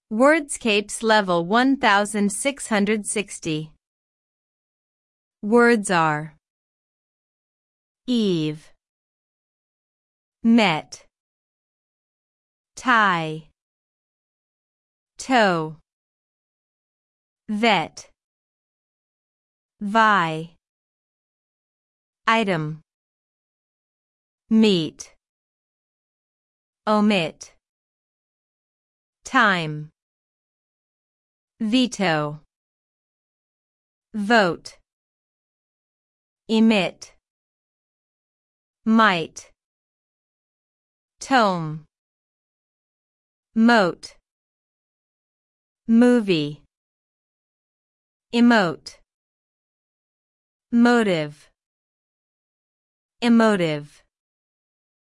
Wordscapes level 1660. Words are Eve, met, tie, toe, vet, vie, item, meet, omit, time, veto, vote, emit, might, tome, moat, movie, emote, motive, emotive.